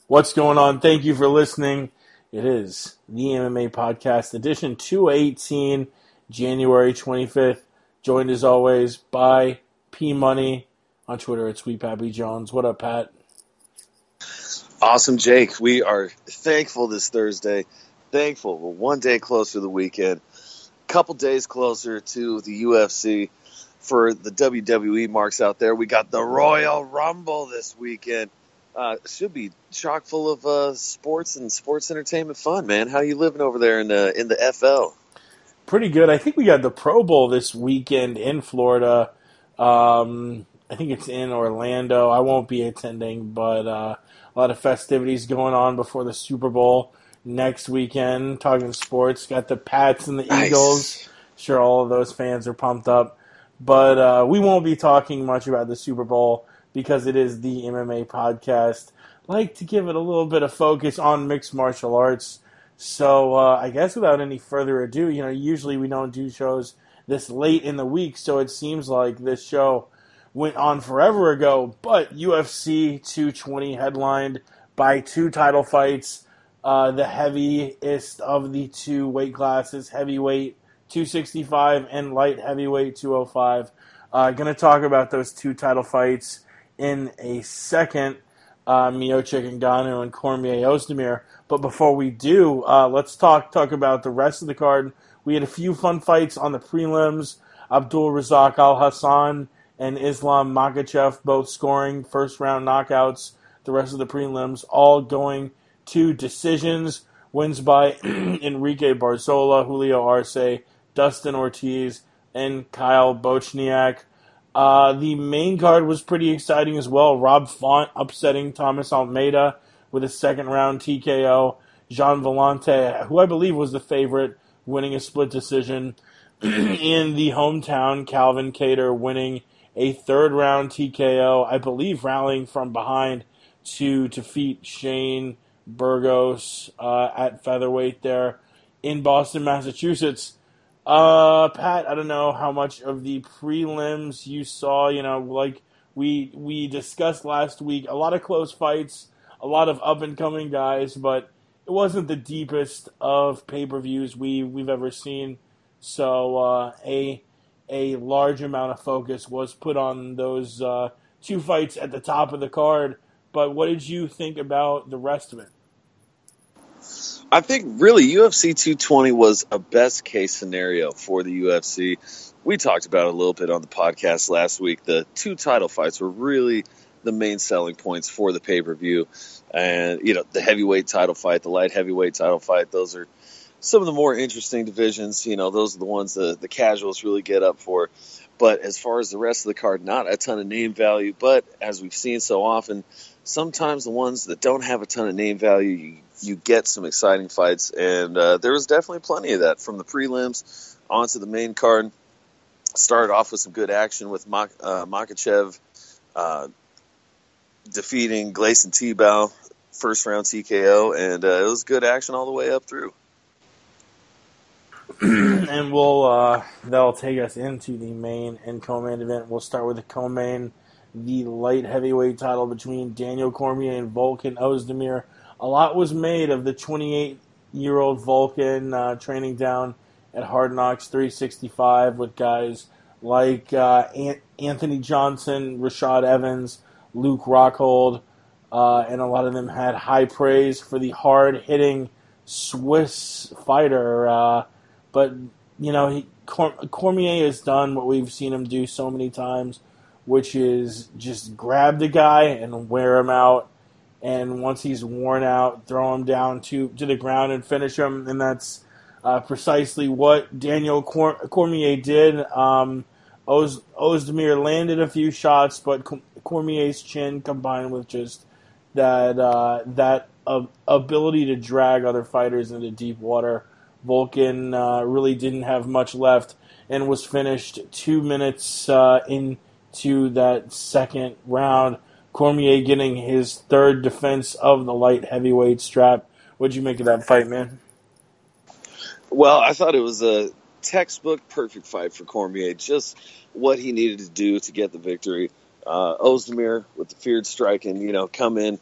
What's going on? Thank you for listening. It is the MMA Podcast, edition 218, January 25th. Joined as always by P Money on Twitter at Sweet Pappy Jones. What up, Pat? Awesome, Jake. We are thankful this Thursday. Thankful. We're one day closer to the weekend. Couple days closer to the UFC. For the WWE marks out there, we got the Royal Rumble this weekend. Should be chock full of sports and sports entertainment fun, man. How you living over there in the FL? Pretty good. I think we got the Pro Bowl this weekend in Florida. I think it's in Orlando. I won't be attending, but a lot of festivities going on before the Super Bowl next weekend. Talking sports, got the Pats and the Nice. Eagles. Sure, all of those fans are pumped up. But we won't be talking much about the Super Bowl because it is the MMA podcast. Like to give it a little bit of focus on mixed martial arts. So I guess without any further ado, usually we don't do shows this late in the week, so it seems like this show went on forever ago. But UFC 220 headlined by two title fights, the heaviest of the two weight classes, heavyweight 265 and light heavyweight 205. Going to talk about those two title fights in a second, Miocic Ngannou and Cormier Ozdemir. But before we do, let's talk about the rest of the card. We had a few fun fights on the prelims. Abdul Razak Al Hassan and Islam Makhachev both scoring first-round knockouts. The rest of the prelims all going to decisions. Wins by Enrique Barzola, Julio Arce, Dustin Ortiz, and Kyle Bochniak. The main card was pretty exciting as well. Rob Font upsetting Thomas Almeida with a second-round TKO. Jean Vellante, who I believe was the favorite, winning a split decision. In the hometown, Calvin Kattar winning a third-round TKO, I believe rallying from behind to defeat Shane Burgos at featherweight there in Boston, Massachusetts. Pat, I don't know how much of the prelims you saw. Like we discussed last week, a lot of close fights, a lot of up-and-coming guys, but it wasn't the deepest of pay-per-views we've ever seen. So a large amount of focus was put on those two fights at the top of the card. But what did you think about the rest of it? I think really UFC 220 was a best case scenario for the UFC. We talked about it a little bit on the podcast last week. The two title fights were really the main selling points for the pay-per-view. And, the heavyweight title fight, the light heavyweight title fight, those are some of the more interesting divisions. Those are the ones the casuals really get up for. But as far as the rest of the card, not a ton of name value. But as we've seen so often, sometimes the ones that don't have a ton of name value, you get some exciting fights. And there was definitely plenty of that from the prelims onto the main card. Started off with some good action with Makhachev defeating Gleison Tibau, first round TKO, and it was good action all the way up through. And that'll take us into the main and co-main event. We'll start with the co-main, the light heavyweight title between Daniel Cormier and Volkan Ozdemir. A lot was made of the 28-year-old Volkan training down at Hard Knocks 365 with guys like Anthony Johnson, Rashad Evans, Luke Rockhold, and a lot of them had high praise for the hard-hitting Swiss fighter. But, Cormier has done what we've seen him do so many times, which is just grab the guy and wear him out. And once he's worn out, throw him down to the ground and finish him. And that's precisely what Daniel Cormier did. Ozdemir landed a few shots, but Cormier's chin combined with just that ability to drag other fighters into deep water. Volkan really didn't have much left and was finished 2 minutes into that second round. Cormier getting his third defense of the light heavyweight strap. What'd you make of that fight, man? Well, I thought it was a textbook perfect fight for Cormier. Just what he needed to do to get the victory. Ozdemir with the feared striking, come in,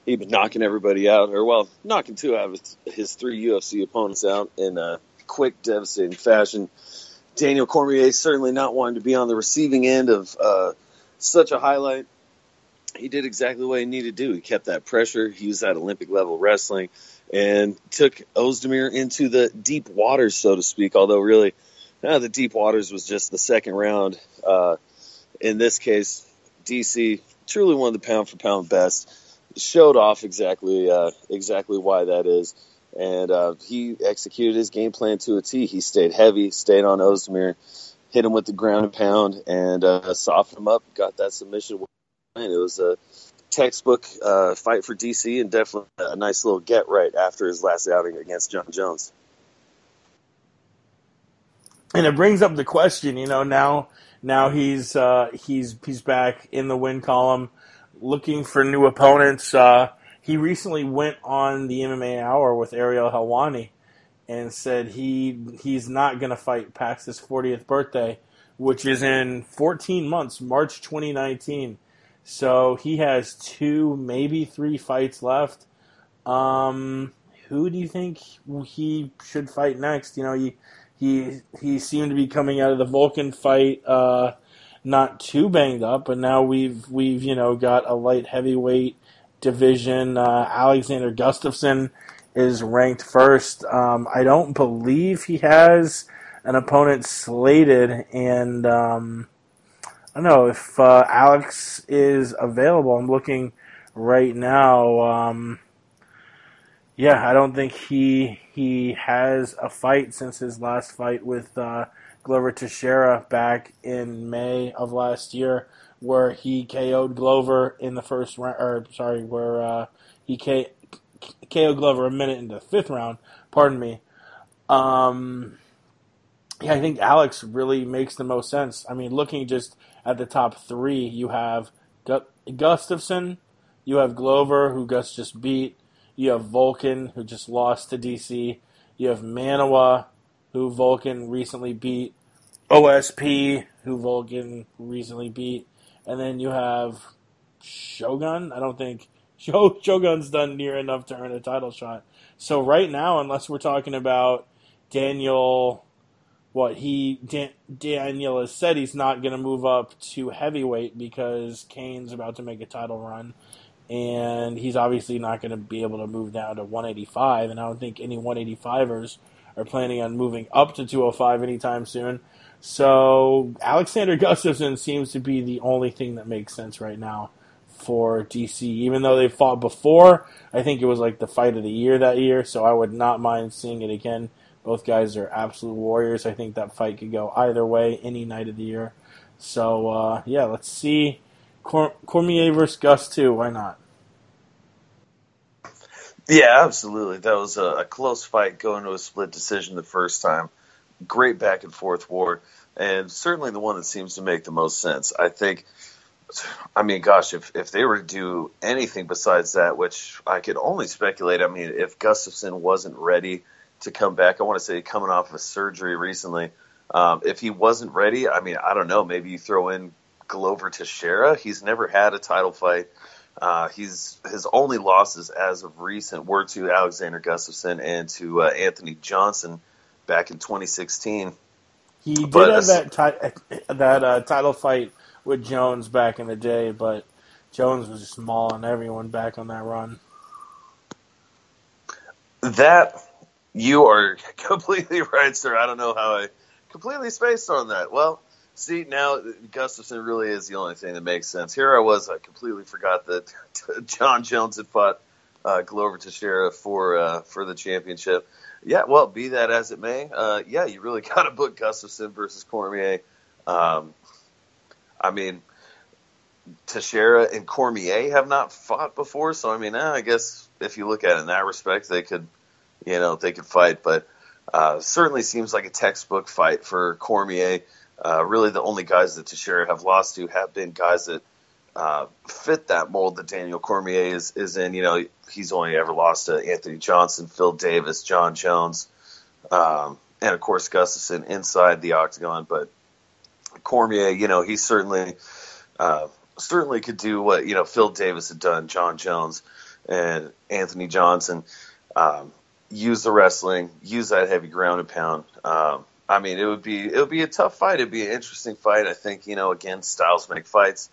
He'd been knocking everybody out, knocking 2 out of his 3 UFC opponents out in a quick, devastating fashion. Daniel Cormier certainly not wanting to be on the receiving end of such a highlight. He did exactly what he needed to do. He kept that pressure. He used that Olympic-level wrestling and took Ozdemir into the deep waters, so to speak, although really the deep waters was just the second round. In this case, DC, truly one of the pound-for-pound best, showed off exactly why that is. And he executed his game plan to a T. He stayed heavy, stayed on Ozdemir, hit him with the ground and pound, and softened him up, got that submission. It was a textbook fight for DC, and definitely a nice little get right after his last outing against John Jones. And it brings up the question, now he's back in the win column, looking for new opponents. He recently went on the MMA Hour with Ariel Helwani and said he's not going to fight past his 40th birthday, which is in 14 months, March 2019. So he has 2, maybe 3 fights left. Who do you think he should fight next? He seemed to be coming out of the Volkan fight not too banged up, but now we've got a light heavyweight division. Alexander Gustafsson is ranked first. I don't believe he has an opponent slated, and I don't know if Alex is available. I'm looking right now. I don't think he has a fight since his last fight with Glover Teixeira back in May of last year, where he KO'd Glover in the first round. Where he KO'd Glover a minute into the 5th round. Pardon me. I think Alex really makes the most sense. I mean, looking just at the top 3, you have Gustafsson, you have Glover, who Gus just beat. You have Volkan, who just lost to DC. You have Manawa, who Volkan recently beat. OSP, who Volkan recently beat. And then you have Shogun. I don't think Shogun's done near enough to earn a title shot. So right now, unless we're talking about Daniel, Daniel has said he's not going to move up to heavyweight because Kane's about to make a title run. And he's obviously not going to be able to move down to 185, and I don't think any 185ers are planning on moving up to 205 anytime soon. So Alexander Gustafsson seems to be the only thing that makes sense right now for DC. Even though they fought before, I think it was like the fight of the year that year, so I would not mind seeing it again. Both guys are absolute warriors. I think that fight could go either way any night of the year. So, let's see. Cormier versus Gus, too. Why not? Yeah, absolutely. That was a close fight going to a split decision the first time. Great back-and-forth war, and certainly the one that seems to make the most sense. If they were to do anything besides that, which I could only speculate, if Gustafsson wasn't ready to come back, I want to say coming off of a surgery recently, if he wasn't ready, I don't know, maybe you throw in Glover Teixeira. He's never had a title fight. His only losses as of recent were to Alexander Gustafsson and to Anthony Johnson back in 2016. He did have that title fight with Jones back in the day, but Jones was just mauling everyone back on that run. That, you are completely right, sir. I don't know how I completely spaced on that. Well, see, now Gustafsson really is the only thing that makes sense. Here I completely forgot that John Jones had fought Glover Teixeira for the championship. Yeah, well, be that as it may, you really got to book Gustafsson versus Cormier. Teixeira and Cormier have not fought before, so I guess if you look at it in that respect, they could fight, but certainly seems like a textbook fight for Cormier. Really, the only guys that Teixeira have lost to have been guys that fit that mold that Daniel Cormier is in. He's only ever lost to Anthony Johnson, Phil Davis, John Jones, and of course Gustafsson inside the octagon. But Cormier, he certainly could do what Phil Davis had done, John Jones, and Anthony Johnson use the wrestling, use that heavy ground and pound. I mean, it would be a tough fight. It'd be an interesting fight. I think, again, styles make fights.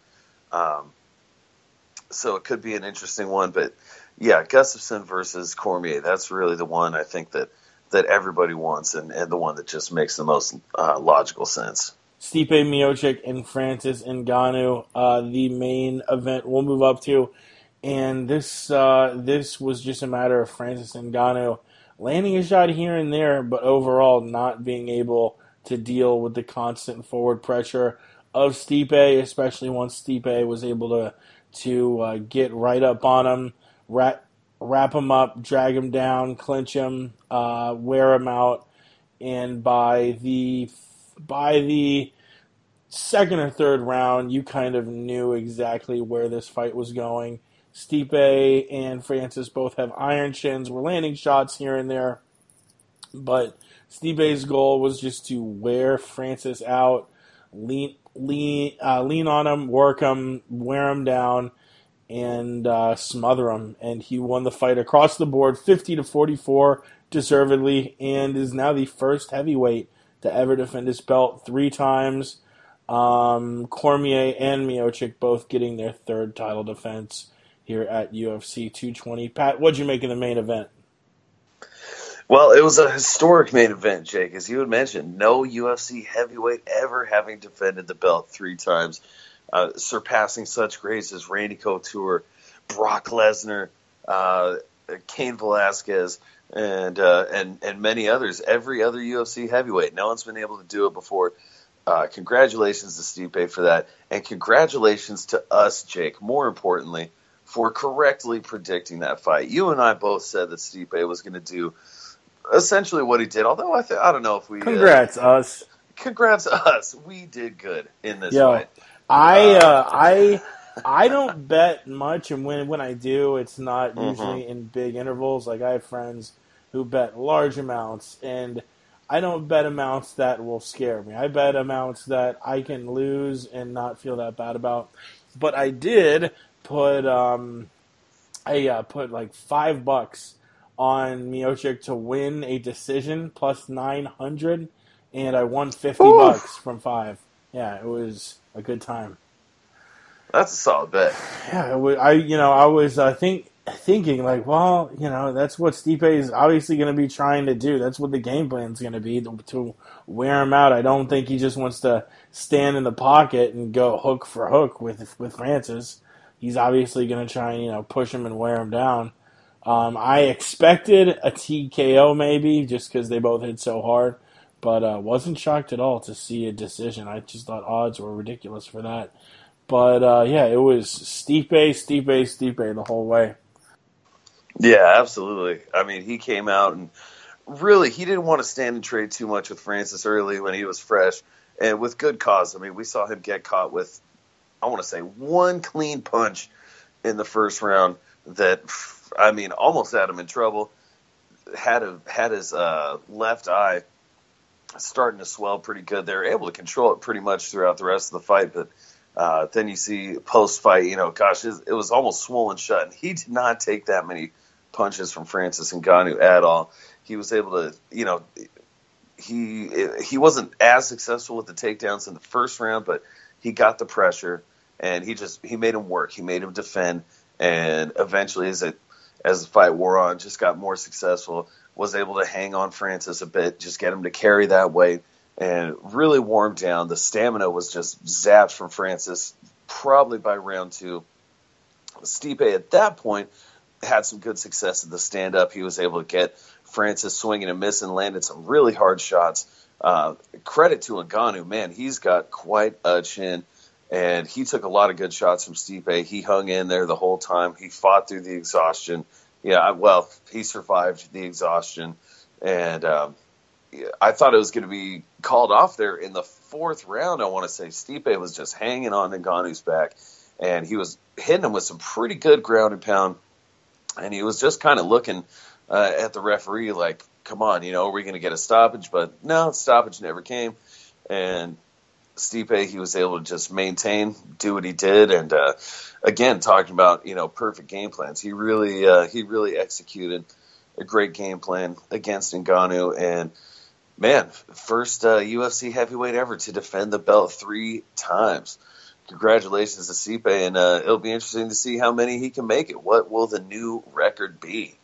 So it could be an interesting one. But, yeah, Gustafsson versus Cormier, that's really the one I think that everybody wants and the one that just makes the most logical sense. Stipe Miocic and Francis Ngannou, the main event we'll move up to. And this was just a matter of Francis Ngannou landing a shot here and there, but overall not being able to deal with the constant forward pressure of Stipe, especially once Stipe was able to get right up on him, wrap him up, drag him down, clinch him, wear him out, and by the second or third round, you kind of knew exactly where this fight was going. Stipe and Francis both have iron chins. We're landing shots here and there, but Stipe's goal was just to wear Francis out, lean on him, work him, wear him down, and smother him. And he won the fight across the board, 50-44, deservedly, and is now the first heavyweight to ever defend his belt 3 times. Cormier and Miocic both getting their third title defense here at UFC 220. Pat, what'd you make of the main event? Well, it was a historic main event, Jake. As you had mentioned, no UFC heavyweight ever having defended the belt 3 times, surpassing such greats as Randy Couture, Brock Lesnar, Cain Velasquez, and many others. Every other UFC heavyweight. No one's been able to do it before. Congratulations to Stipe for that. And congratulations to us, Jake, more importantly, for correctly predicting that fight. You and I both said that Stipe was going to do essentially what he did, although I don't know if we... Congrats, us. Congrats us. We did good in this Yo, fight. I don't bet much, and when I do, it's not usually in big intervals. Like, I have friends who bet large amounts, and I don't bet amounts that will scare me. I bet amounts that I can lose and not feel that bad about. But I did put put like $5 on Miocic to win a decision plus 900, and I won $50 from 5. Yeah, it was a good time. That's a solid bet. Yeah, I was thinking like, well, that's what Stipe is obviously going to be trying to do. That's what the game plan is going to be, to wear him out. I don't think he just wants to stand in the pocket and go hook for hook with Francis. He's obviously going to try and push him and wear him down. I expected a TKO maybe just because they both hit so hard, but wasn't shocked at all to see a decision. I just thought odds were ridiculous for that. But yeah, it was Stipe the whole way. Yeah, absolutely. I mean, he came out and really he didn't want to stand and trade too much with Francis early when he was fresh, and with good cause. I mean, we saw him get caught with, I want to say, one clean punch in the first round that, I mean, almost had him in trouble. Had his left eye starting to swell pretty good. They were able to control it pretty much throughout the rest of the fight, but then you see post-fight, it was almost swollen shut. And he did not take that many punches from Francis Ngannou at all. He was able to, he wasn't as successful with the takedowns in the first round, but he got the pressure and he made him work. He made him defend, and eventually, as the fight wore on, just got more successful. Was able to hang on Francis a bit, just get him to carry that weight, and really wore him down. The stamina was just zapped from Francis, probably by round 2. Stipe at that point had some good success at the stand-up. He was able to get Francis swinging and missing, landed some really hard shots. Credit to Ngannou, man, he's got quite a chin, and he took a lot of good shots from Stipe. He hung in there the whole time. He fought through the exhaustion. Yeah, well, he survived the exhaustion, and I thought it was going to be called off there in the 4th round. I want to say Stipe was just hanging on Ngannou's back, and he was hitting him with some pretty good ground and pound, and he was just kind of looking at the referee like, come on, are we going to get a stoppage? But no, stoppage never came, and Stipe, he was able to just maintain, do what he did, and again, talking about perfect game plans. He really executed a great game plan against Ngannou, and man, first UFC heavyweight ever to defend the belt 3 times. Congratulations to Stipe, and it'll be interesting to see how many he can make it. What will the new record be?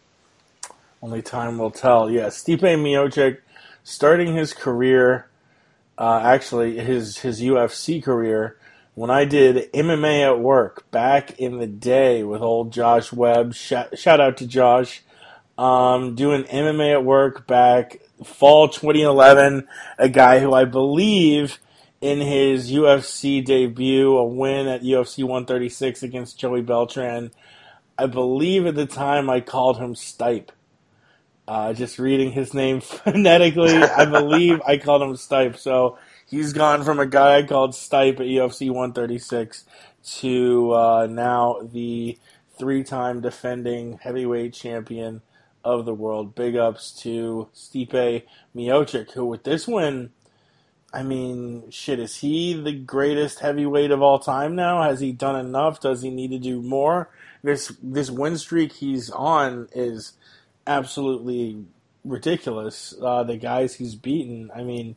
Only time will tell. Yeah, Stipe Miocic starting his career, actually his UFC career, when I did MMA at work back in the day with old Josh Webb. Shout out to Josh. Doing MMA at work back fall 2011. A guy who I believe in his UFC debut, a win at UFC 136 against Joey Beltran. I believe at the time I called him Stipe. Just reading his name phonetically, I believe I called him Stipe. So he's gone from a guy called Stipe at UFC 136 to now the 3-time defending heavyweight champion of the world. Big ups to Stipe Miocic, who with this win, I mean, shit, is he the greatest heavyweight of all time now? Has he done enough? Does he need to do more? This win streak he's on is absolutely ridiculous. The guys he's beaten. I mean,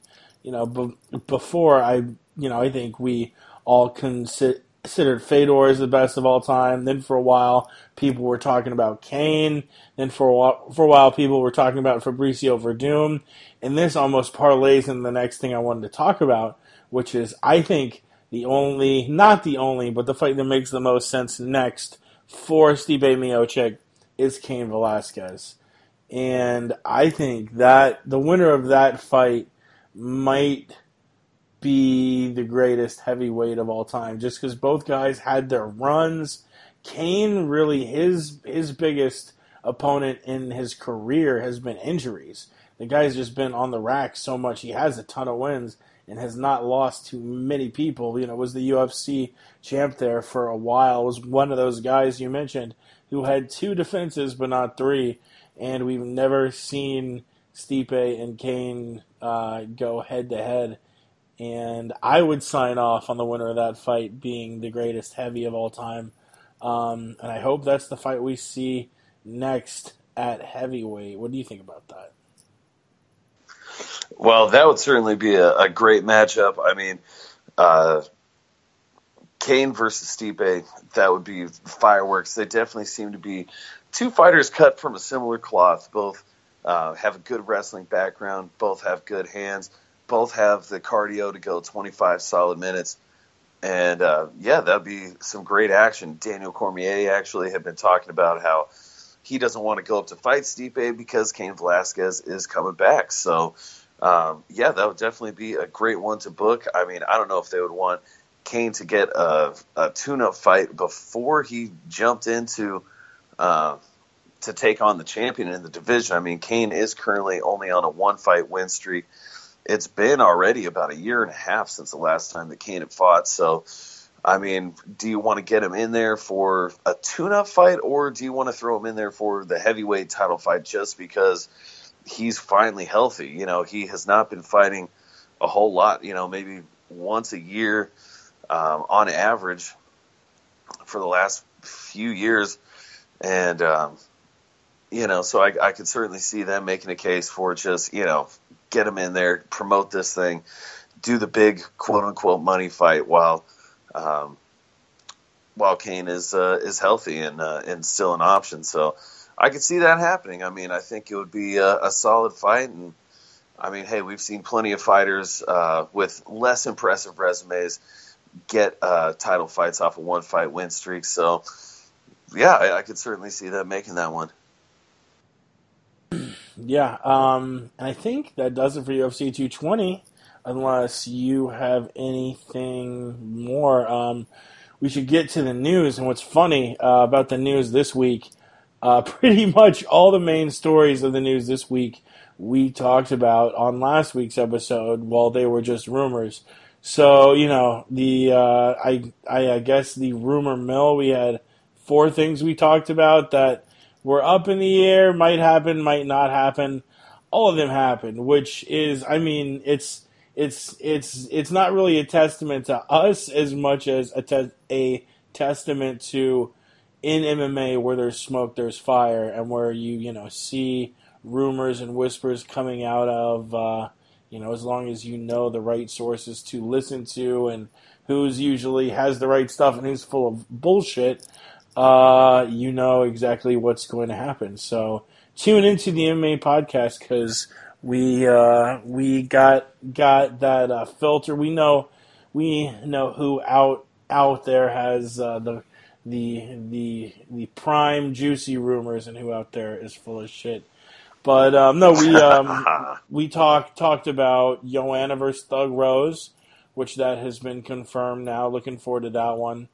before I think we all considered Fedor as the best of all time. Then for a while, people were talking about Kane. Then for a while, people were talking about Fabricio Verdum. And this almost parlays in the next thing I wanted to talk about, which is I think not the only, but the fight that makes the most sense next for Stipe Miocic is Cain Velasquez. And I think that the winner of that fight might be the greatest heavyweight of all time, just because both guys had their runs. Cain, really, his biggest opponent in his career has been injuries. The guy's just been on the rack so much. He has a ton of wins and has not lost to many people. Was the UFC champ there for a while. Was one of those guys you mentioned who had 2 defenses but not 3. And we've never seen Stipe and Cain go head-to-head. And I would sign off on the winner of that fight being the greatest heavy of all time. And I hope that's the fight we see next at heavyweight. What do you think about that? Well, that would certainly be a great matchup. I mean, Cain versus Stipe, that would be fireworks. They definitely seem to be 2 fighters cut from a similar cloth. Both have a good wrestling background. Both have good hands. Both have the cardio to go 25 solid minutes. And, that would be some great action. Daniel Cormier actually had been talking about how he doesn't want to go up to fight Stipe because Cain Velasquez is coming back. So, that would definitely be a great one to book. I mean, I don't know if they would want Cain to get a tune-up fight before he jumped into to take on the champion in the division. I mean, Cain is currently only on a 1-fight win streak. It's been already about a year and a half since the last time that Cain had fought. So, I mean, do you want to get him in there for a tune-up fight, or do you want to throw him in there for the heavyweight title fight just because he's finally healthy? He has not been fighting a whole lot, maybe once a year on average for the last few years. And, so I could certainly see them making a case for just, get him in there, promote this thing, do the big quote-unquote money fight while Cain is healthy and still an option. So I could see that happening. I mean, I think it would be a solid fight. And, I mean, hey, we've seen plenty of fighters with less impressive resumes get title fights off a 1-fight win streak. So, I could certainly see them making that one. Yeah, and I think that does it for UFC 220, unless you have anything more. We should get to the news, and what's funny about the news this week, pretty much all the main stories of the news this week we talked about on last week's episode while they were just rumors. So, I guess the rumor mill, we had 4 things we talked about that were up in the air, might happen, might not happen. All of them happened, which is, I mean, it's it's not really a testament to us as much as a testament to in MMA where there's smoke, there's fire, and where you see rumors and whispers coming out of as long as you know the right sources to listen to and who's usually has the right stuff and who's full of bullshit, you know exactly what's going to happen. So tune into the MMA podcast because we got that filter. We know who out there has the prime juicy rumors and who out there is full of shit. But no, we talked about Joanna versus Thug Rose, which that has been confirmed now. Looking forward to that one.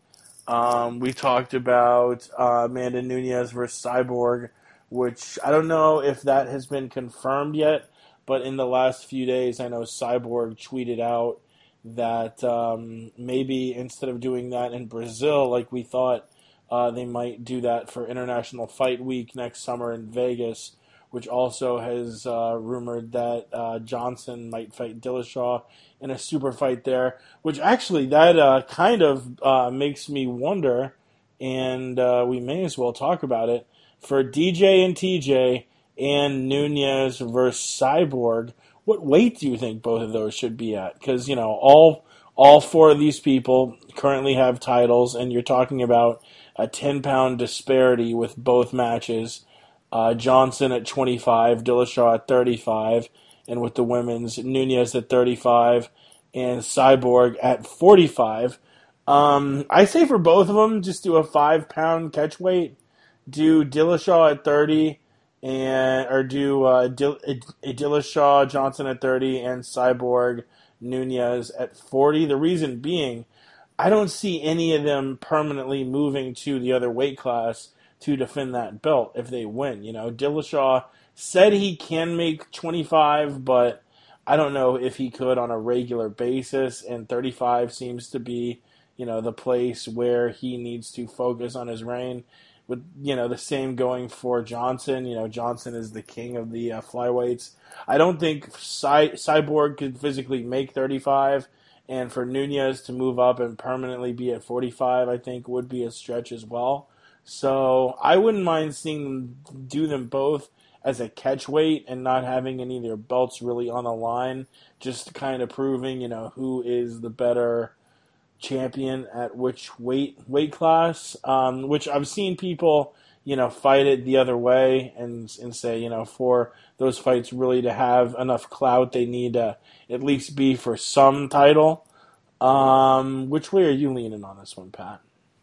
We talked about Amanda Nunes versus Cyborg, which I don't know if that has been confirmed yet, but in the last few days, I know Cyborg tweeted out that maybe instead of doing that in Brazil like we thought, they might do that for International Fight Week next summer in Vegas, which also has rumored that Johnson might fight Dillashaw in a super fight there, which actually that kind of makes me wonder, and we may as well talk about it, for DJ and TJ and Nunes versus Cyborg. What weight do you think both of those should be at? Because all four of these people currently have titles, and you're talking about a 10-pound disparity with both matches. Johnson at 25, Dillashaw at 35, and with the women's, Nunes at 35 and Cyborg at 45. I say for both of them, just do a 5-pound catch weight. Do Dillashaw at 30, or do Dillashaw Johnson at 30 and Cyborg Nunes at 40. The reason being, I don't see any of them permanently moving to the other weight class to defend that belt if they win. Dillashaw said he can make 25, but I don't know if he could on a regular basis, and 35 seems to be, the place where he needs to focus on his reign. With, the same going for Johnson. Johnson is the king of the flyweights. I don't think Cyborg could physically make 35, and for Nunes to move up and permanently be at 45, I think would be a stretch as well. So I wouldn't mind seeing them do them both as a catch weight and not having any of their belts really on the line, just kind of proving, who is the better champion at which weight class, which I've seen people, fight it the other way and say, for those fights really to have enough clout, they need to at least be for some title. Which way are you leaning on this one, Pat?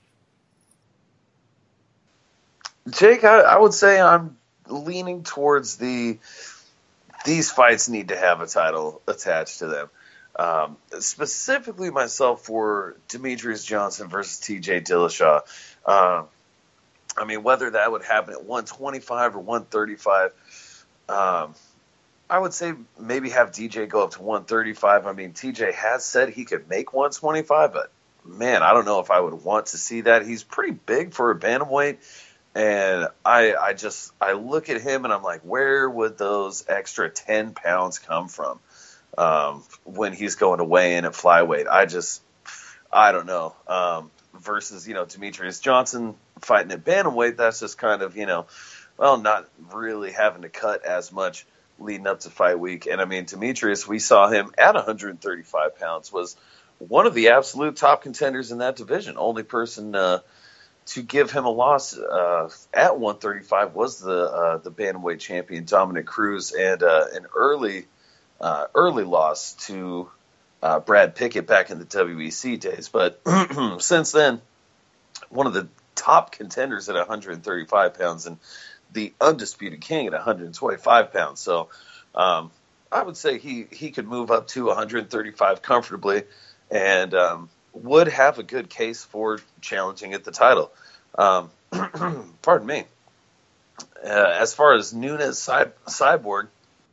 Jake, I would say I'm leaning towards these fights need to have a title attached to them. Specifically myself for Demetrius Johnson versus TJ Dillashaw. I mean, whether that would happen at 125 or 135, I would say maybe have DJ go up to 135. I mean, TJ has said he could make 125, but man, I don't know if I would want to see that. He's pretty big for a bantamweight. And I look at him and I'm like, where would those extra 10 pounds come from when he's going to weigh in at flyweight? I don't know. Versus, Demetrius Johnson fighting at bantamweight, that's just kind of, not really having to cut as much leading up to fight week. And I mean, Demetrius, we saw him at 135 pounds, was one of the absolute top contenders in that division. Only person to give him a loss at 135 was the bantamweight champion Dominic Cruz, and an early loss to Brad Pickett back in the WEC days. But since then, one of the top contenders at 135 pounds and the undisputed king at 125 pounds. So I would say he could move up to 135 comfortably and would have a good case for challenging at the title. Pardon me. As far as Nunes Cyborg,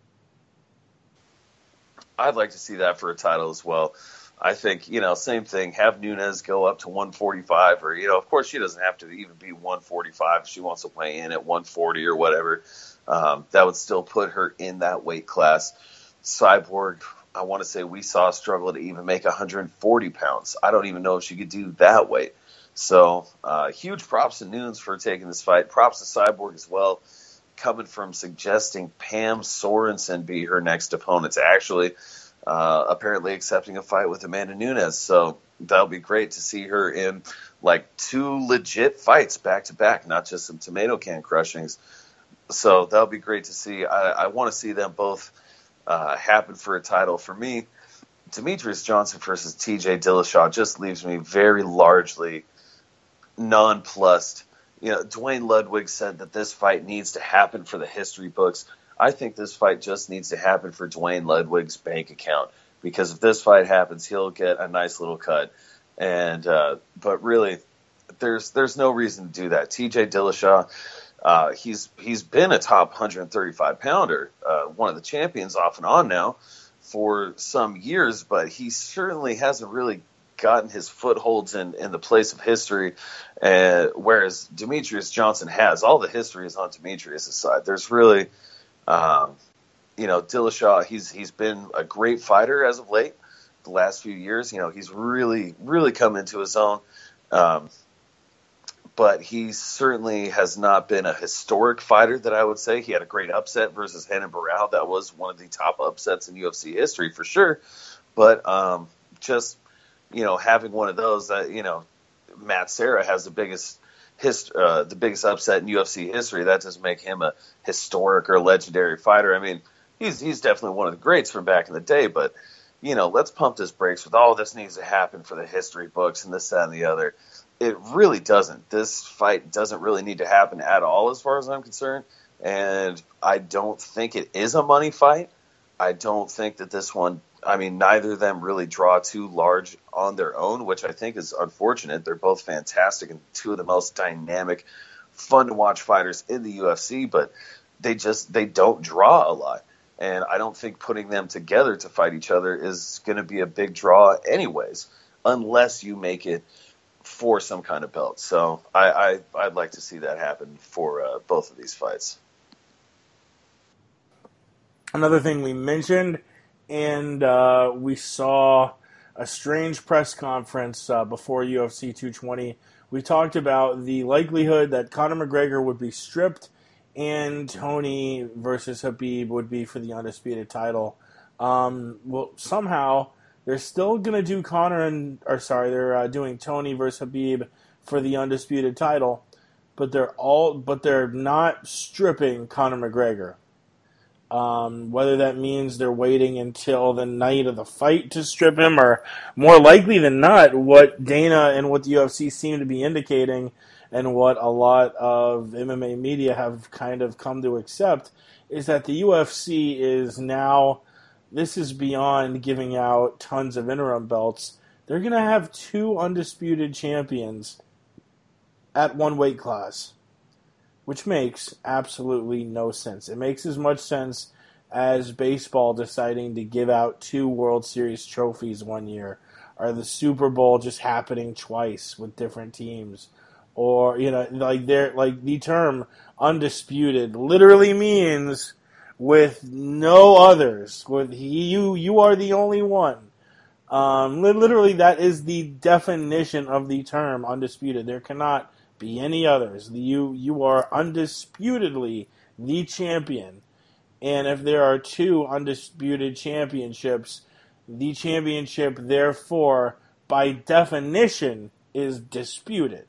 I'd like to see that for a title as well. I think, same thing, have Nunes go up to 145 or, of course she doesn't have to even be 145 if she wants to weigh in at 140 or whatever. That would still put her in that weight class. Cyborg, I want to say we saw struggle to even make 140 pounds. I don't even know if she could do that weight. So huge props to Nunes for taking this fight. Props to Cyborg as well, coming from suggesting Pam Sorensen be her next opponent to actually apparently accepting a fight with Amanda Nunes. So that'll be great to see her in like 2 legit fights back to back, not just some tomato can crushings. So that'll be great to see. I want to see them both happen for a title. For me, Demetrius Johnson versus TJ Dillashaw just leaves me very largely nonplussed. Dwayne Ludwig said that this fight needs to happen for the history books. I think this fight just needs to happen for Dwayne Ludwig's bank account, because if this fight happens, he'll get a nice little cut. And but really, there's no reason to do that. TJ Dillashaw, he's been a top 135 pounder, one of the champions off and on now for some years, but he certainly hasn't really gotten his footholds in the place of history, whereas Demetrius Johnson has. All the history is on Demetrius' side. There's really, Dillashaw, he's been a great fighter as of late, the last few years. He's really, really come into his own, but he certainly has not been a historic fighter that I would say. He had a great upset versus Renan Barão. That was one of the top upsets in UFC history for sure, but having one of those, Matt Serra has the biggest upset in UFC history. That doesn't make him a historic or legendary fighter. I mean, he's definitely one of the greats from back in the day, but, let's pump this brakes with all this needs to happen for the history books and this, that, and the other. It really doesn't. This fight doesn't really need to happen at all as far as I'm concerned, and I don't think it is a money fight. I don't think that this one, neither of them really draw too large on their own, which I think is unfortunate. They're both fantastic and two of the most dynamic, fun to watch fighters in the UFC, but they don't draw a lot. And I don't think putting them together to fight each other is going to be a big draw anyways, unless you make it for some kind of belt. So I'd like to see that happen for both of these fights. Another thing we mentioned, and we saw a strange press conference before UFC 220. We talked about the likelihood that Conor McGregor would be stripped and Tony versus Khabib would be for the undisputed title. Somehow they're still going to do they're doing Tony versus Khabib for the undisputed title, but they're not stripping Conor McGregor. Whether that means they're waiting until the night of the fight to strip him, or more likely than not, what Dana and what the UFC seem to be indicating, and what a lot of MMA media have kind of come to accept, is that the UFC is now, this is beyond giving out tons of interim belts. They're going to have 2 undisputed champions at one weight class, which makes absolutely no sense. It makes as much sense as baseball deciding to give out 2 World Series trophies one year, or the Super Bowl just happening twice with different teams, or the term undisputed literally means with no others. With you are the only one. Literally, that is the definition of the term undisputed. There cannot be any others. You are undisputedly the champion. And if there are 2 undisputed championships, the championship, therefore, by definition, is disputed.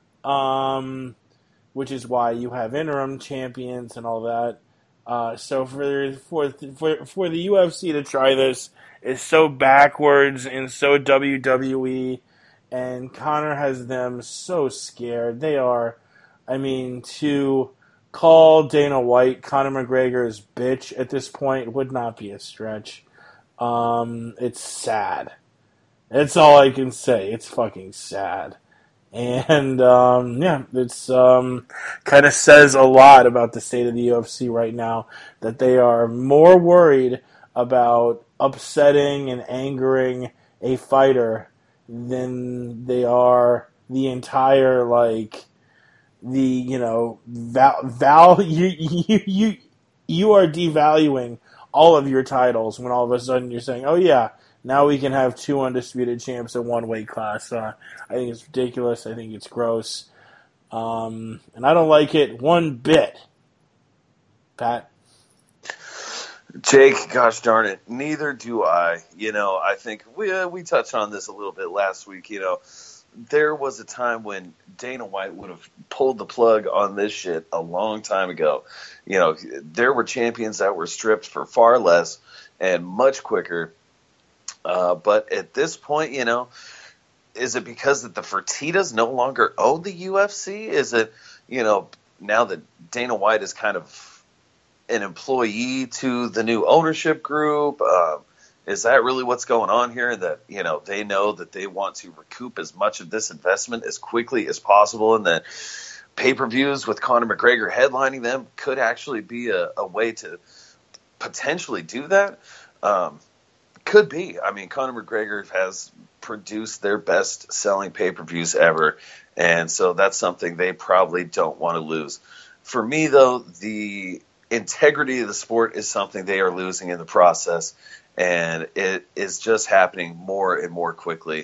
Which is why you have interim champions and all that. So for the UFC to try this is so backwards and so WWE, and Conor has them so scared. They are, to call Dana White Conor McGregor's bitch at this point would not be a stretch. It's sad. That's all I can say. It's fucking sad. And, it's kind of says a lot about the state of the UFC right now, that they are more worried about upsetting and angering a fighter than they are the entire, you are devaluing all of your titles when all of a sudden you're saying, oh yeah, now we can have 2 undisputed champs in one weight class. I think it's ridiculous. I think it's gross. And I don't like it one bit. Pat? Jake, gosh darn it, neither do I. I think we touched on this a little bit last week. There was a time when Dana White would have pulled the plug on this shit a long time ago. There were champions that were stripped for far less and much quicker. But at this point, is it because that the Fertittas no longer own the UFC? Is it, now that Dana White is kind of an employee to the new ownership group? Is that really what's going on here? That, they know that they want to recoup as much of this investment as quickly as possible, and that pay-per-views with Conor McGregor headlining them could actually be a way to potentially do that? Could be. I mean, Conor McGregor has produced their best-selling pay-per-views ever, and so that's something they probably don't want to lose. For me, though, the integrity of the sport is something they are losing in the process, and it is just happening more and more quickly.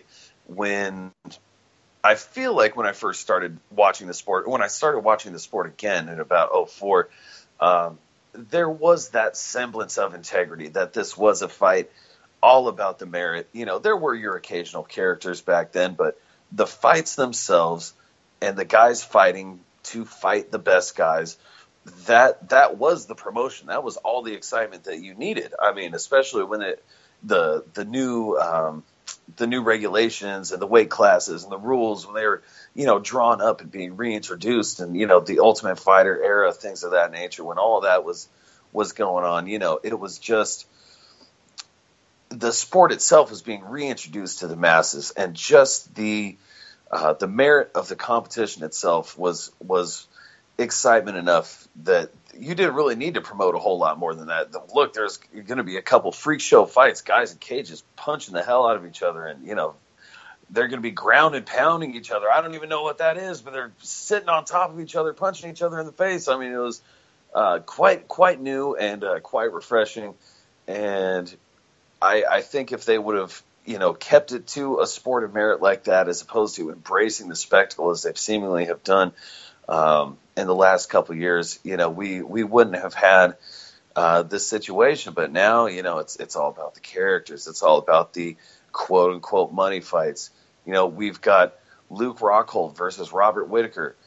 I feel like when I first started watching the sport, when I started watching the sport again in about 2004, there was that semblance of integrity, that this was a fight all about the merit. There were your occasional characters back then, but the fights themselves and the guys fighting to fight the best guys, that was the promotion. That was all the excitement that you needed. I mean, especially when the new regulations and the weight classes and the rules, when they were, drawn up and being reintroduced, and, the Ultimate Fighter era, things of that nature, when all of that was going on, it was just the sport itself was being reintroduced to the masses, and just the merit of the competition itself was excitement enough that you didn't really need to promote a whole lot more than that. Look, there's going to be a couple freak show fights, guys in cages punching the hell out of each other, and they're going to be ground and pounding each other. I don't even know what that is, but they're sitting on top of each other, punching each other in the face. I mean, it was quite new and quite refreshing. And I think if they would have, kept it to a sport of merit like that, as opposed to embracing the spectacle as they've seemingly have done in the last couple of years, we wouldn't have had this situation. But now, it's all about the characters. It's all about the quote unquote money fights. We've got Luke Rockhold versus Robert Whittaker,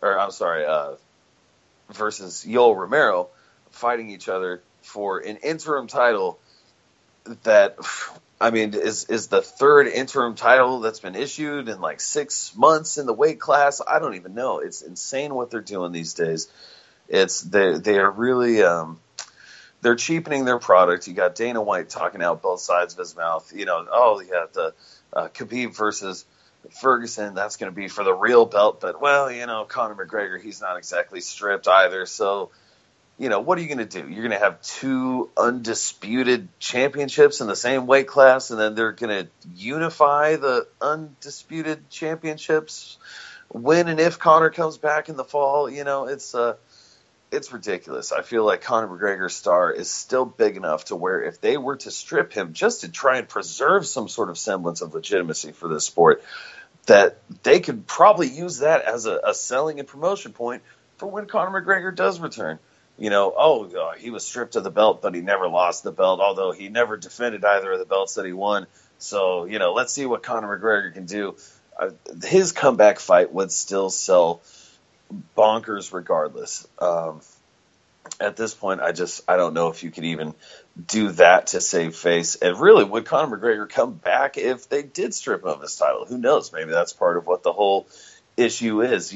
versus Yoel Romero fighting each other for an interim title that, I mean, is the third interim title that's been issued in like 6 months in the weight class. I don't even know. It's insane what they're doing these days. They are really they're cheapening their product. You got Dana White talking out both sides of his mouth. The Khabib versus Ferguson, that's going to be for the real belt. But, Conor McGregor, he's not exactly stripped either. So, what are you going to do? You're going to have 2 undisputed championships in the same weight class, and then they're going to unify the undisputed championships when and if Conor comes back in the fall. It's ridiculous. I feel like Conor McGregor's star is still big enough to where if they were to strip him just to try and preserve some sort of semblance of legitimacy for this sport, that they could probably use that as a selling and promotion point for when Conor McGregor does return. He was stripped of the belt, but he never lost the belt, although he never defended either of the belts that he won. So, let's see what Conor McGregor can do. His comeback fight would still sell bonkers regardless. At this point, I don't know if you could even do that to save face. And really, would Conor McGregor come back if they did strip him of his title? Who knows? Maybe that's part of what the whole issue is.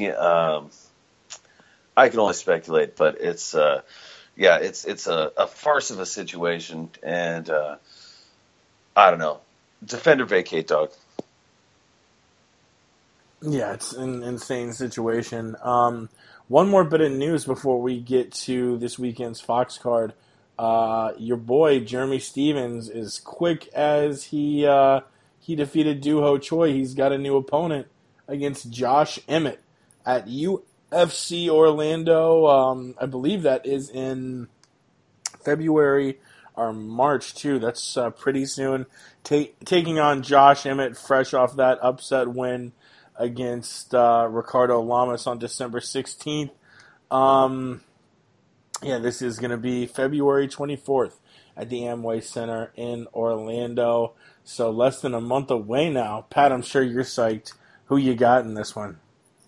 I can only speculate, but it's a farce of a situation, and I don't know. Defend or vacate, dog. Yeah, it's an insane situation. One more bit of news before we get to this weekend's Fox card. Your boy Jeremy Stephens is quick as he defeated Doo Ho Choi. He's got a new opponent against Josh Emmett at UFC Orlando. I believe that is in February are March too. That's pretty soon. Taking on Josh Emmett, fresh off that upset win against Ricardo Lamas on December 16th. Yeah, this is going to be February 24th at the Amway Center in Orlando. So less than a month away now. Pat, I'm sure you're psyched. Who you got in this one?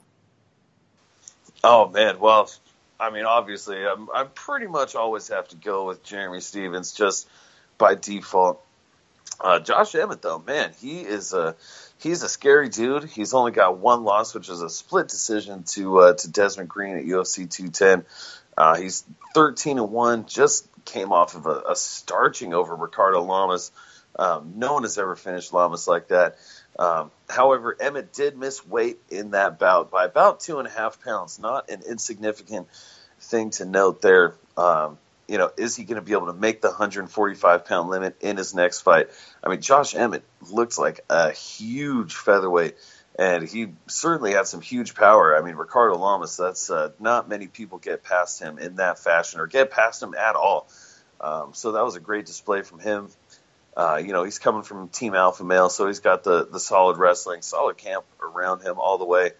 Oh man, well, I mean, obviously, I pretty much always have to go with Jeremy Stevens just by default. Josh Emmett, though, man, he's a scary dude. He's only got one loss, which is a split decision to Desmond Green at UFC 210. He's 13-1, just came off of a starching over Ricardo Lamas. No one has ever finished Lamas like that. However, Emmett did miss weight in that bout by about 2.5 pounds. Not an insignificant thing to note there. Is he going to be able to make the 145-pound limit in his next fight? I mean, Josh Emmett looks like a huge featherweight, and he certainly had some huge power. I mean, Ricardo Lamas, that's not many people get past him in that fashion or get past him at all. So that was a great display from him. He's coming from Team Alpha Male, so he's got the solid wrestling, solid camp around him all the way.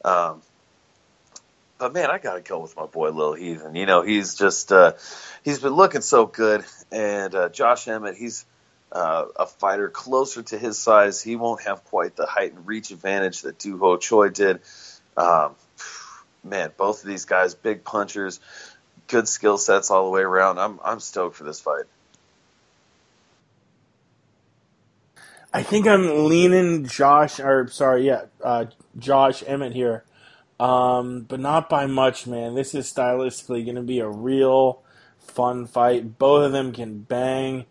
But man, I got to go with my boy Lil Heathen. He's just he's been looking so good, and Josh Emmett, he's a fighter closer to his size. He won't have quite the height and reach advantage that Doo Ho Choi did. Man, both of these guys, big punchers, good skill sets all the way around. I'm stoked for this fight. I think I'm leaning Josh Emmett here. But not by much, man. This is stylistically going to be a real fun fight. Both of them can bang.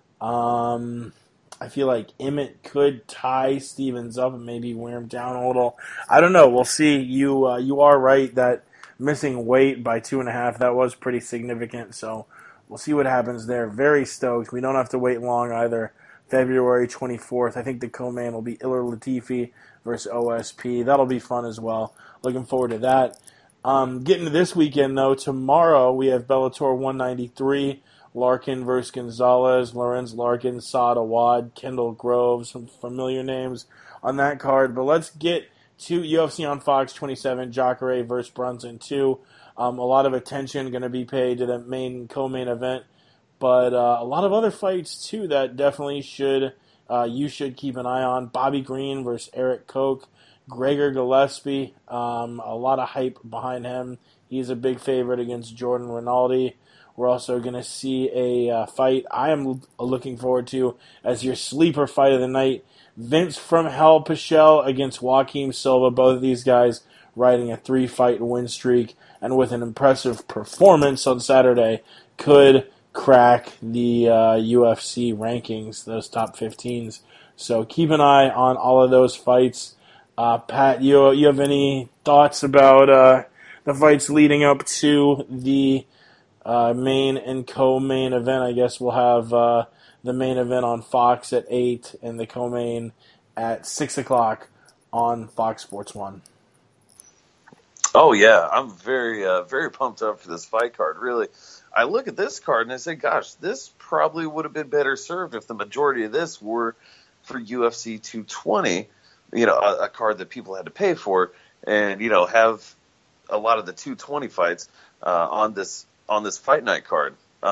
I feel like Emmett could tie Stevens up and maybe wear him down a little. I don't know. We'll see. You are right that missing weight by 2.5, that was pretty significant. So we'll see what happens there. Very stoked. We don't have to wait long either. February 24th. I think the co-main will be Ilir Latifi versus OSP. That'll be fun as well. Looking forward to that. Getting to this weekend, though, tomorrow we have Bellator 193, Larkin versus Gonzalez, Lorenz Larkin, Saad Awad, Kendall Grove, some familiar names on that card. But let's get to UFC on Fox 27, Jacare versus Brunson 2. A lot of attention going to be paid to the co-main event, but a lot of other fights, too, that definitely you should keep an eye on. Bobby Green versus Eric Koch. Gregor Gillespie, a lot of hype behind him. He's a big favorite against Jordan Rinaldi. We're also going to see a fight I am looking forward to as your sleeper fight of the night. Vince from Hell Pichel against Joaquim Silva. Both of these guys riding a 3-fight win streak, and with an impressive performance on Saturday, could crack the UFC rankings, those top 15s. So keep an eye on all of those fights. Pat, you have any thoughts about the fights leading up to the main and co-main event? I guess we'll have the main event on Fox at 8 and the co-main at 6 o'clock on Fox Sports 1. Oh, yeah. I'm very, very pumped up for this fight card, really. I look at this card and I say, gosh, this probably would have been better served if the majority of this were for UFC 220. A card that people had to pay for, and have a lot of the 220 fights on this fight night card.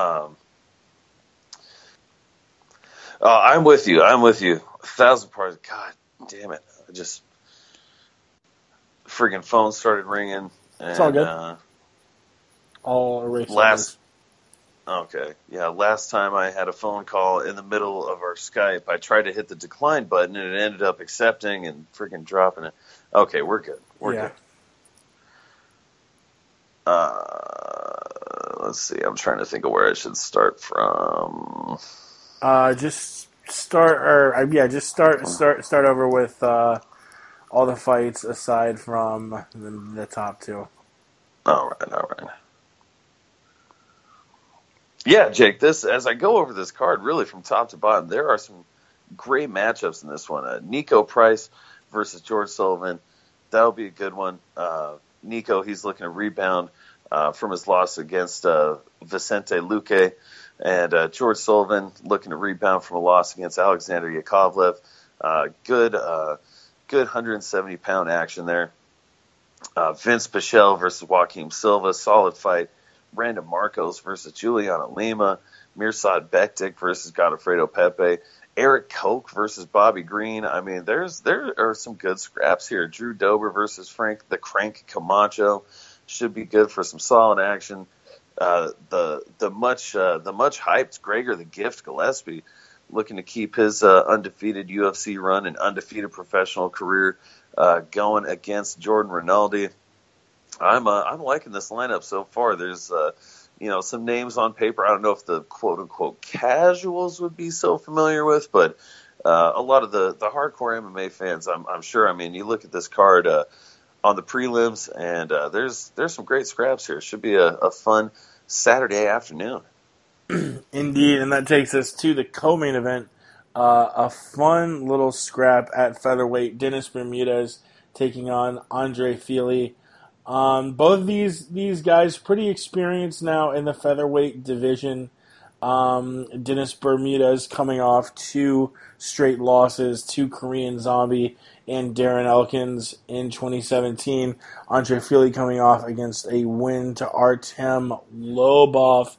I'm with you. 1,000 parts. God damn it! I just friggin' phone started ringing. And, it's all good. I'll erase last. Okay, yeah. Last time I had a phone call in the middle of our Skype, I tried to hit the decline button and it ended up accepting and freaking dropping it. Okay, we're good. We're good. Let's see. I'm trying to think of where I should start from. Just start, just start over with all the fights aside from the top 2. All right. Yeah, Jake, as I go over this card, really from top to bottom, there are some great matchups in this one. Nico Price versus George Sullivan. That'll be a good one. Nico, he's looking to rebound from his loss against Vicente Luque. And George Sullivan looking to rebound from a loss against Alexander Yakovlev. Good 170-pound action there. Vince Pichel versus Joaquim Silva, solid fight. Brandon Marcos versus Juliana Lima. Mirsad Bektik versus Godofredo Pepe. Eric Koch versus Bobby Green. I mean, there are some good scraps here. Drew Dober versus Frank the Crank Camacho should be good for some solid action. The much hyped Gregor the Gift Gillespie looking to keep his undefeated UFC run and undefeated professional career going against Jordan Rinaldi. I'm liking this lineup so far. There's some names on paper I don't know if the quote-unquote casuals would be so familiar with, but a lot of the hardcore MMA fans, I'm sure. I mean, you look at this card on the prelims, and there's some great scraps here. It should be a fun Saturday afternoon. Indeed, and that takes us to the co-main event. A fun little scrap at featherweight. Dennis Bermudez taking on Andre Fili. Both of these guys pretty experienced now in the featherweight division. Dennis Bermudez coming off 2 straight losses to Korean Zombie and Darren Elkins in 2017. Andre Fili coming off against a win to Artem Lobov.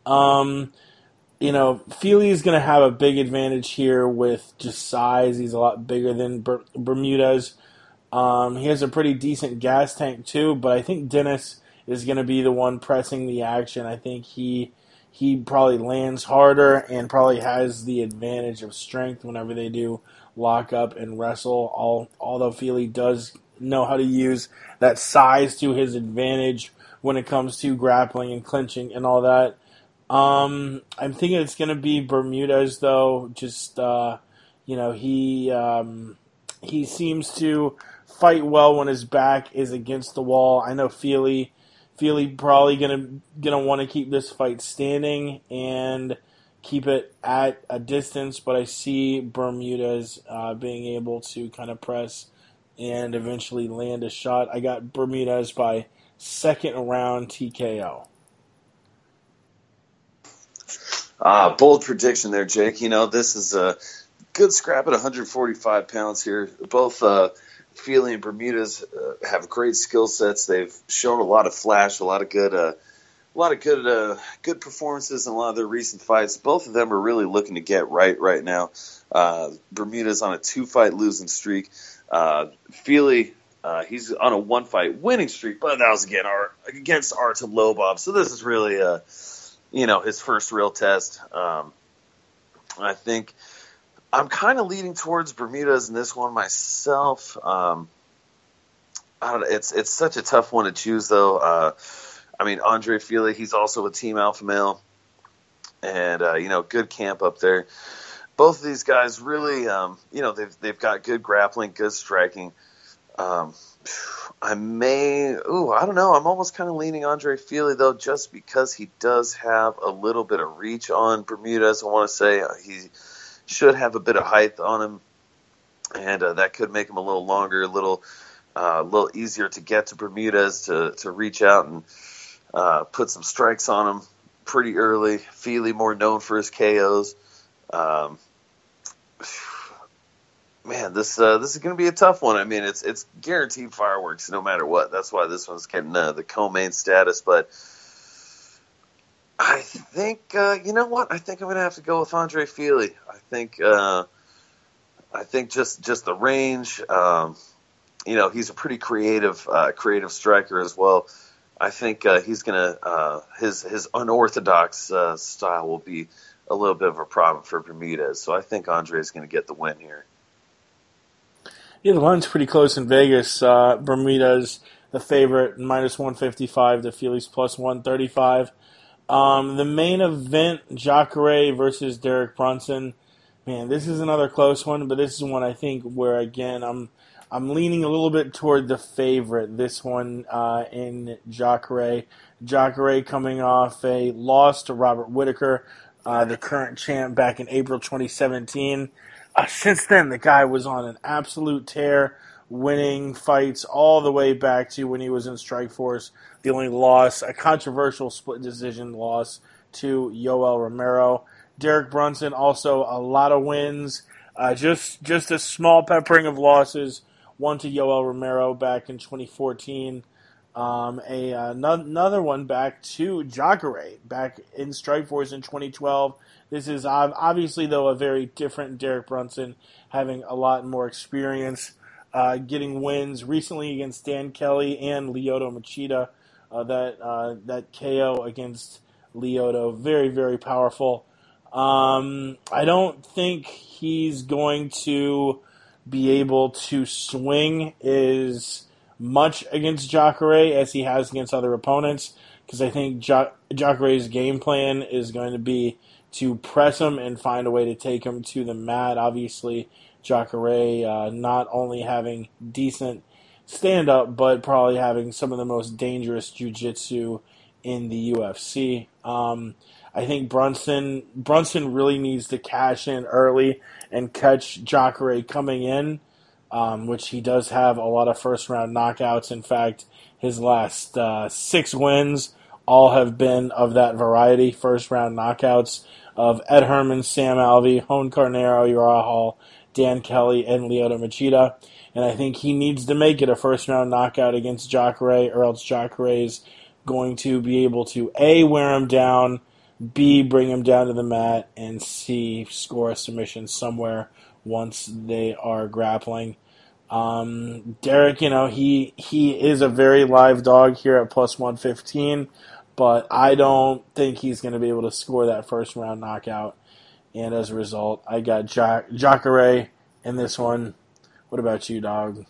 Fili is going to have a big advantage here with just size. He's a lot bigger than Bermudez. He has a pretty decent gas tank too, but I think Dennis is going to be the one pressing the action. I think he probably lands harder and probably has the advantage of strength whenever they do lock up and wrestle. Although Fili does know how to use that size to his advantage when it comes to grappling and clinching and all that. I'm thinking it's going to be Bermudez though. Just he seems to fight well when his back is against the wall. I know Fili probably gonna want to keep this fight standing and keep it at a distance, but I see Bermudez being able to kind of press and eventually land a shot. I got Bermudez by second round TKO. Bold prediction there, Jake. This is a good scrap at 145 pounds here. Both Fili and Bermudez have great skill sets. They've shown a lot of flash, a lot of good performances in a lot of their recent fights. Both of them are really looking to get right now. Bermudez on a 2-fight losing streak. Fili, he's on a 1-fight winning streak, but that was against Artem Lobov. So this is really his first real test. I think I'm kind of leaning towards Bermudez in this one myself. I don't know. It's such a tough one to choose, though. Andre Fili, he's also a team alpha male, and good camp up there. Both of these guys really, they've got good grappling, good striking. I don't know. I'm almost kind of leaning Andre Fili, though, just because he does have a little bit of reach on Bermudez. I want to say he should have a bit of height on him, and that could make him a little longer, a little easier to get to Bermudez to reach out and put some strikes on him pretty early. Fili more known for his KOs. This is going to be a tough one. I mean, it's guaranteed fireworks no matter what. That's why this one's getting the co-main status. But I think you know what? I think I'm going to have to go with Andre Fili. I think just the range. He's a pretty creative striker as well. I think he's gonna his unorthodox style will be a little bit of a problem for Bermudez. So I think Andre is going to get the win here. Yeah, the line's pretty close in Vegas. Bermudez, the favorite, minus 155 to Fili's plus 135. The main event, Jacare versus Derek Brunson. Man, this is another close one, but this is one I think where, again, I'm leaning a little bit toward the favorite. This one in Jacare. Jacare coming off a loss to Robert Whittaker, the current champ, back in April 2017. Since then, the guy was on an absolute tear winning fights all the way back to when he was in Strikeforce. The only loss, a controversial split decision loss to Yoel Romero. Derek Brunson also a lot of wins, just a small peppering of losses. One to Yoel Romero back in 2014. Another one back to Jacare back in Strikeforce in 2012. This is obviously, though, a very different Derek Brunson, having a lot more experience, getting wins recently against Dan Kelly and Lyoto Machida. That KO against Lyoto, very, very powerful. I don't think he's going to be able to swing as much against Jacare as he has against other opponents, because I think Jacare's game plan is going to be to press him and find a way to take him to the mat. Obviously, Jacare not only having decent stand-up, but probably having some of the most dangerous jiu-jitsu in the UFC. I think Brunson really needs to cash in early and catch Jacare coming in, which he does have a lot of first-round knockouts. In fact, his last 6 wins all have been of that variety, first-round knockouts of Ed Herman, Sam Alvey, Hone Carnero, Uriah Hall, Dan Kelly, and Lyoto Machida. And I think he needs to make it a first-round knockout against Jacare, or else Jacare's going to be able to, A, wear him down, B, bring him down to the mat, and C, score a submission somewhere once they are grappling. Derek, he is a very live dog here at plus 115, but I don't think he's going to be able to score that first round knockout. And as a result, I got Jacare in this one. What about you, dog?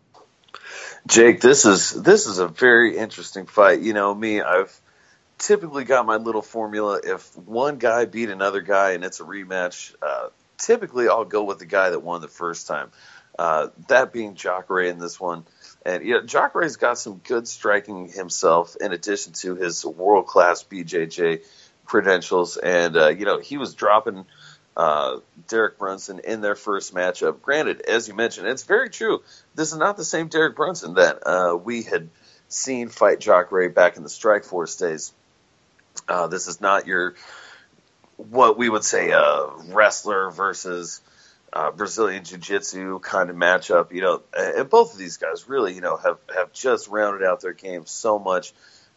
Jake, this is a very interesting fight. You know me, I've typically got my little formula. If one guy beat another guy and it's a rematch, typically I'll go with the guy that won the first time. That being Jacare in this one. And Jacare's got some good striking himself in addition to his world-class BJJ credentials. And, he was dropping Derek Brunson in their first matchup. Granted, as you mentioned, it's very true. This is not the same Derek Brunson that we had seen fight Jacare back in the Strikeforce days. This is not your, what we would say, wrestler versus Brazilian Jiu-Jitsu kind of matchup. And both of these guys really, have just rounded out their game so much.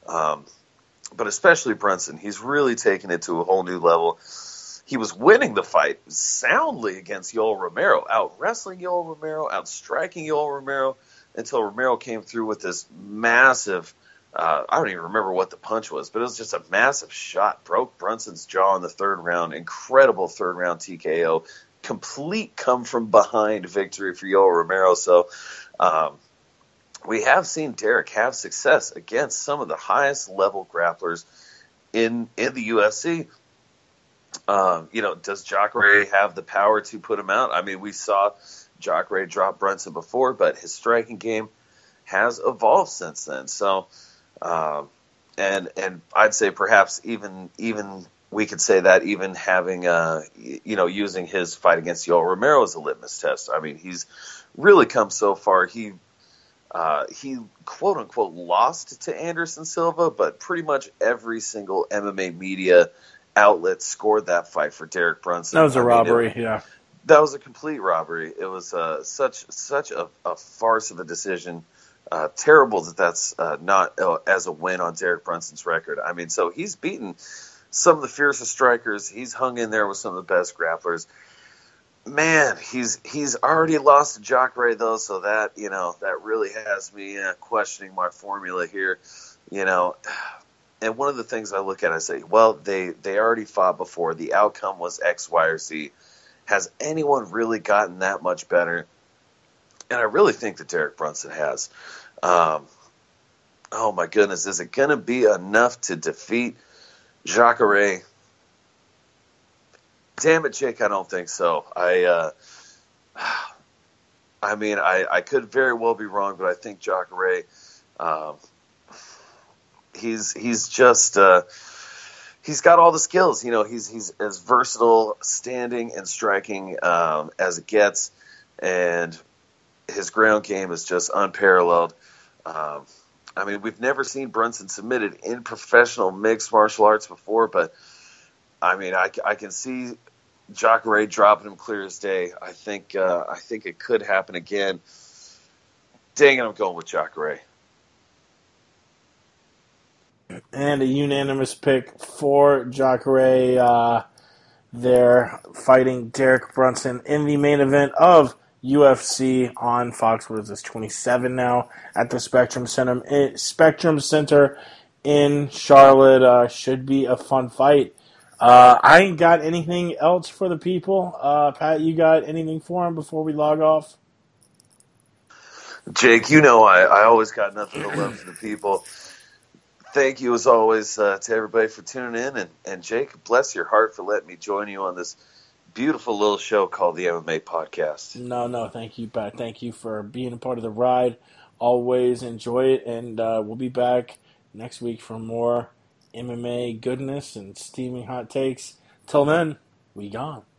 But especially Brunson, he's really taken it to a whole new level. He was winning the fight soundly against Yoel Romero, out-wrestling Yoel Romero, out-striking Yoel Romero, until Romero came through with this massive, I don't even remember what the punch was, but it was just a massive shot. Broke Brunson's jaw in the third round. Incredible third-round TKO. Complete come-from-behind victory for Yoel Romero. So we have seen Derek have success against some of the highest-level grapplers in the UFC. Does Jacare have the power to put him out? I mean, we saw Jacare drop Brunson before, but his striking game has evolved since then. So, and I'd say perhaps even we could say that even having, using his fight against Yoel Romero as a litmus test. I mean, he's really come so far. He quote unquote lost to Anderson Silva, but pretty much every single MMA media outlet scored that fight for Derek Brunson. That was a robbery, yeah. That was a complete robbery. It was such a farce of a decision. Terrible that's not as a win on Derek Brunson's record. I mean, so he's beaten some of the fiercest strikers. He's hung in there with some of the best grapplers. Man, he's already lost to Jacare though, so that that really has me questioning my formula here. And one of the things I look at, I say, well, they already fought before. The outcome was X, Y, or Z. Has anyone really gotten that much better? And I really think that Derek Brunson has. Oh, my goodness. Is it going to be enough to defeat Jacare? Damn it, Jake, I don't think so. I could very well be wrong, but I think Jacare... He's just he's got all the skills. He's as versatile standing and striking as it gets, and his ground game is just unparalleled. Um, I mean, we've never seen Brunson submitted in professional mixed martial arts before, but I mean, I can see Jacare dropping him clear as day. I think it could happen again. Dang it, I'm going with Jacare. And a unanimous pick for Jacare. They're fighting Derek Brunson in the main event of UFC on Fox. What is this, 27 now at the Spectrum Center in Charlotte. Should be a fun fight. I ain't got anything else for the people. Pat, you got anything for him before we log off? Jake, you know I always got nothing but love for the people. Thank you, as always, to everybody for tuning in. And Jake, bless your heart for letting me join you on this beautiful little show called the MMA Podcast. No, thank you, Pat. Thank you for being a part of the ride. Always enjoy it, and we'll be back next week for more MMA goodness and steaming hot takes. Till then, we gone.